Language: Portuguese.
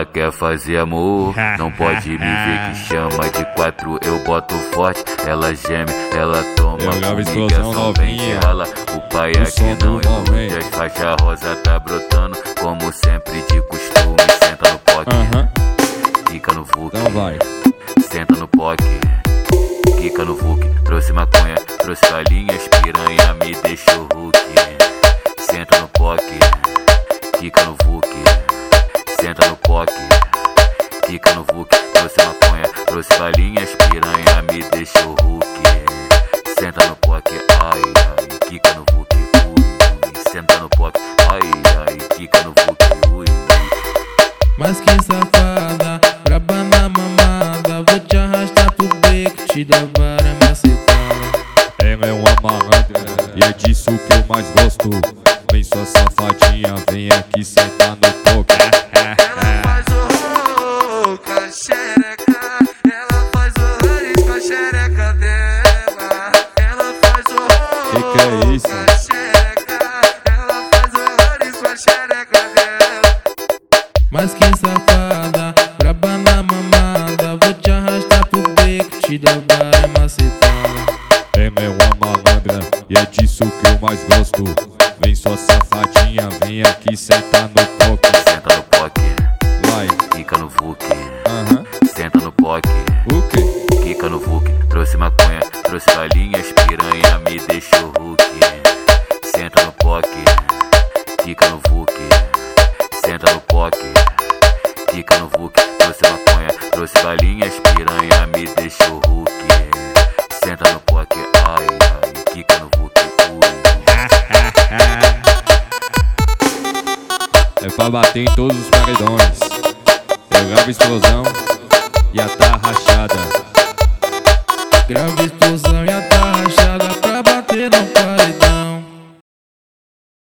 quer fazer amor, não pode me ver que chama de 4, eu boto forte. Ela geme, ela toma comigo, é somente ela. O pai aqui não ilude, as faixa rosa tá brotando, como sempre de costume. Senta no poque, fica no VUC, senta no poque, fica no VUC. Trouxe maconha, trouxe galinhas, piranha, me deixou Hulk. Senta no poque, fica no VUC, senta no poque, fica no VUC. Trouxe maconha, trouxe galinhas, piranha, me deixou Hulk. Senta no poque, ai, ai, fica no VUC, ui, ui. Senta no poque, ai, ai, fica no VUC, ui, ui. Mas que safada, braba na mamada, vou te arrastar pro beco, te dar vara macetada. Ela é uma malandra e é disso que eu mais gosto. Vem sua safadinha, vem aqui sentar no toque. Ela faz horror com a xereca, ela faz horrores com a xereca dela. Ela faz horror que é isso? com a xereca, ela faz horrores com a xereca dela. Mas que safada, braba na mamada, vou te arrastar pro beco, te dar vara macetada. Ela é uma malandra e é disso que eu mais gosto. Vem sua safadinha, vem aqui sentar no toque. Senta no poque, Vai, fica no VUC, senta no poque, o quê? fica no VUC. Trouxe maconha, trouxe galinhas, piranha, me deixou Hulk. Senta no poque, fica no VUC, senta no poque, fica no VUC. Trouxe maconha, trouxe galinhas, piranha, me deixou Hulk. Senta no poque, ai, ai, fica no VUC, ui. É pra bater em todos os paredões. Eu gravo explosão e a tá rachada. Grava explosão e a